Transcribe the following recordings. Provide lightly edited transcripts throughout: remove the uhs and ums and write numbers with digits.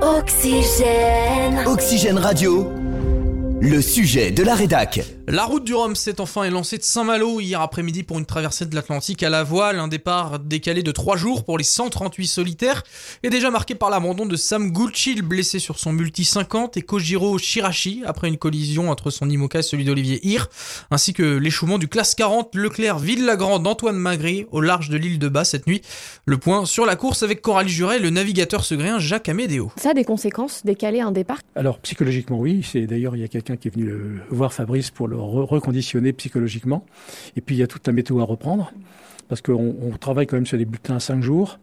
Oxygène. Oxygène Radio, le sujet de la rédac. La route du Rhum s'est enfin élancée de Saint-Malo hier après-midi pour une traversée de l'Atlantique à la voile. Un départ décalé de 3 jours pour les 138 solitaires est déjà marqué par l'abandon de Sam Gulcil, blessé sur son multi 50, et Kojiro Shirashi après une collision entre son IMOCA et celui d'Olivier Hir, ainsi que l'échouement du classe 40 Leclerc-Ville-Lagrand d'Antoine Magret au large de l'île de Bas cette nuit. Le point sur la course avec Coralie Juret et le navigateur segréen Jacques Amédéo. Ça a des conséquences, décaler un départ? Alors psychologiquement oui, d'ailleurs il y a quelqu'un qui est venu voir Fabrice pour le reconditionner psychologiquement. Et puis il y a toute la météo à reprendre, parce qu'on travaille quand même sur des bulletins à 5 jours.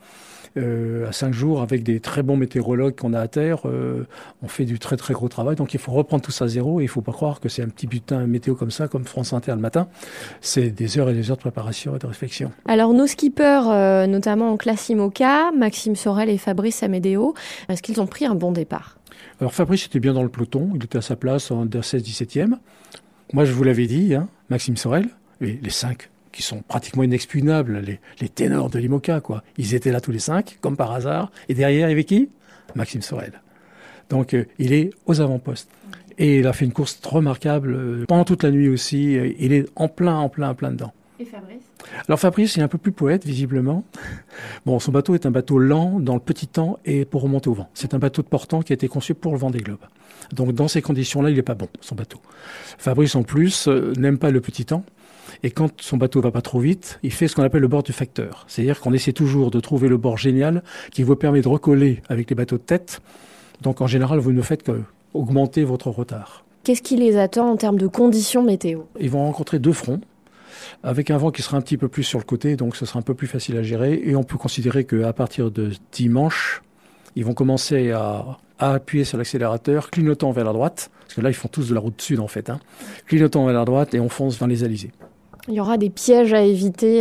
À 5 jours, avec des très bons météorologues qu'on a à terre, on fait du très très gros travail. Donc il faut reprendre tout ça à zéro, et il ne faut pas croire que c'est un petit bulletin météo comme ça, comme France Inter le matin. C'est des heures et des heures de préparation et de réflexion. Alors nos skippers, notamment en classe IMOCA, Maxime Sorel et Fabrice Amédéo, est-ce qu'ils ont pris un bon départ? Alors Fabrice était bien dans le peloton, il était à sa place en 16-17e. Moi je vous l'avais dit, Maxime Sorel, et les 5 qui sont pratiquement inexpugnables, les ténors de l'IMOCA, quoi. Ils étaient là tous les 5, comme par hasard. Et derrière, il y avait qui? Maxime Sorel. Donc, il est aux avant-postes. Et il a fait une course remarquable pendant toute la nuit aussi. Il est en plein dedans. Et Fabrice? Alors Fabrice, il est un peu plus poète, visiblement. Bon, son bateau est un bateau lent, dans le petit temps et pour remonter au vent. C'est un bateau de portant qui a été conçu pour le Vendée Globe. Donc, dans ces conditions-là, il n'est pas bon, son bateau. Fabrice, en plus, n'aime pas le petit temps. Et quand son bateau va pas trop vite, il fait ce qu'on appelle le bord du facteur. C'est-à-dire qu'on essaie toujours de trouver le bord génial qui vous permet de recoller avec les bateaux de tête. Donc, en général, vous ne faites qu'augmenter votre retard. Qu'est-ce qui les attend en termes de conditions météo? Ils vont rencontrer 2 fronts, avec un vent qui sera un petit peu plus sur le côté, donc ce sera un peu plus facile à gérer. Et on peut considérer qu'à partir de dimanche, ils vont commencer à appuyer sur l'accélérateur, clignotant vers la droite, parce que là, ils font tous de la route sud, en fait. Clignotant vers la droite, et on fonce vers les alizés. Il y aura des pièges à éviter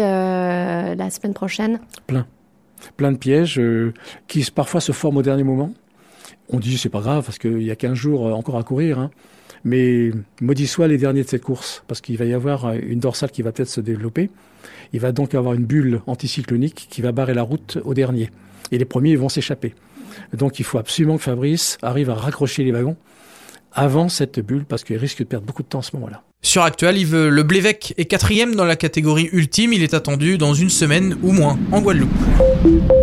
la semaine prochaine? Plein de pièges qui parfois se forment au dernier moment. On dit c'est pas grave parce qu'il y a 15 jours encore à courir. Mais maudit soit les derniers de cette course, parce qu'il va y avoir une dorsale qui va peut-être se développer. Il va donc avoir une bulle anticyclonique qui va barrer la route aux derniers. Et les premiers vont s'échapper. Donc il faut absolument que Fabrice arrive à raccrocher les wagons avant cette bulle, parce qu'il risque de perdre beaucoup de temps à ce moment-là. Sur Actuel, Yves Le Blévec est 4e dans la catégorie ultime. Il est attendu dans une semaine ou moins en Guadeloupe.